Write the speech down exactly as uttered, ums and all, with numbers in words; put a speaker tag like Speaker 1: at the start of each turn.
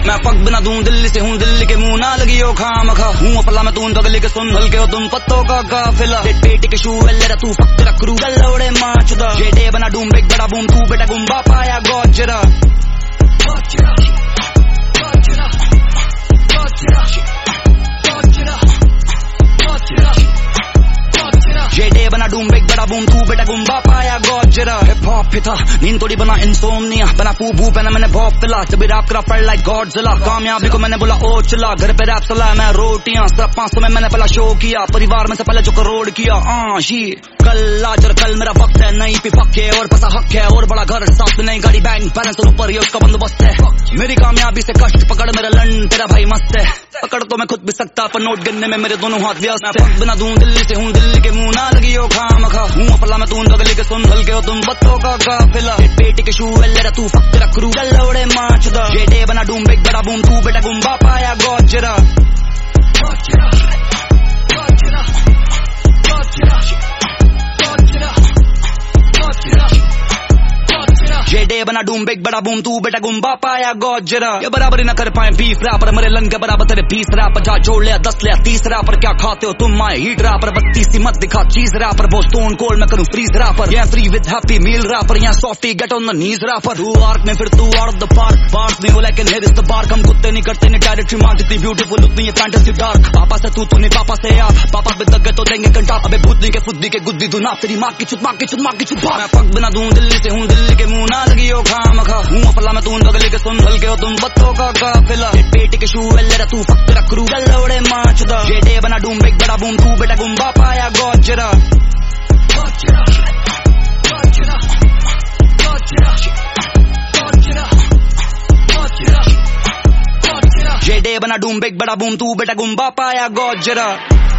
Speaker 1: मैं पग बिना दूं दिल्ली से हूँ, दिल्ली के मुंह ना लगी हो खाम खा हूँ अपला मैं तून बगली के सुन हल्के हो तुम पत्तों का काफिला पेटी के शू ले तू फक तेरा क्रू गल्लोड़े माचदा जेडे बना डूम बिग बड़ा बूम तू बेटा गुम्बा पाया गोजरा गोजरा गोजरा गोजरा गोजरा गोजरा जेडे बना डूम बिग बड़ा बूम तू बेटा गुम्बा पाया गोजरा हिप हॉप पिता नींद थोड़ी बना इंसोमनिया बना पू बू पहना मैंने भॉप पिला तभी रैप करा फल लाइक गॉडजिला कामयाबी को मैंने बोला ओ चला घर पे रैप चला मैं रोटियां सिर्फ पांच सौ में मैंने पहला शो किया परिवार में से पहले जो करोड़ किया आ शी कल आज और कल मेरा वक्त है नहीं पी पक्के और पता हक है और बड़ा घर साथ में नई गाड़ी बैंक बैलेंस और ऊपर ये उसका बंदोबस्त है मेरी कामयाबी से कष्ट पकड़ मेरा लन तेरा भाई मस्त है पकड़ तो मैं खुद भी सकता पर नोट गिनने में मेरे दोनों हाथ व्यस्त है पग बिना दूं दिल्ली से हूँ दिल्ली के मुंह ना लगी हो खाम खा हूँ अपला मैं तून बगली के सुन हल्के हो तुम बत्तों का काफिला पेटी के शू ले तू फक तेरा क्रू गल्लोड़े माचदा जेडे बना डूम बिग बड़ा बूम तू बेटा गुम्बा पाया गोजरा गोजरा गोजरा गोजरा जेडे बना डूम बिग बड़ा बूम तू बेटा गुम्बा पाया गोजरा ये बराबरी न कर पाए बीफ रैपर मेरे लन के बराबर तेरे बीस रैपर जा जोड़ लिया दस लिया तीस रैपर क्या खाते हो तुम माए हीट रैपर बत्तीस सी मत दिखा चीज रैपर वो स्टोन कोल्ड मैं करूं फ्रीज रैपर यहाँ free with happy meal rapper यहाँ softie get on the knees rapper तू आर्क में फिर तू out of the park bars नहीं हो लेकिन हियर इज द बार्क हम कुत्ते नहीं करते नहीं टेरिटरी मार जितनी ब्यूटीफुल उतनी ये फैंटेसी डार्क पापा से तू तू नहीं पापा से यार पापा भी तक तो देंगे कंटा अबे भूतनी के फुद्दी के गुद्दी तू ना तेरी माँ की चुत माँ की चुत माँ की चुत मैं पग बिना दूं दिल्ली से हूँ दिल्ली के मुंह ना लगी हो खाम खा हूँ अपला मैं तून बगली के सुन हल्के हो तुम बत्तों का काफिला पेटी के शू ले तू फक तेरा क्रू गल्लोड़े माचदा जेडे बना डूम बिग बड़ा बूम तू बेटा गुम्बा पाया गोजरा गोजरा गोजरा गोजरा गोजरा गोजरा गोजरा जेडे बना डूम बिग बड़ा बूम तू बेटा गुम्बा पाया गोजरा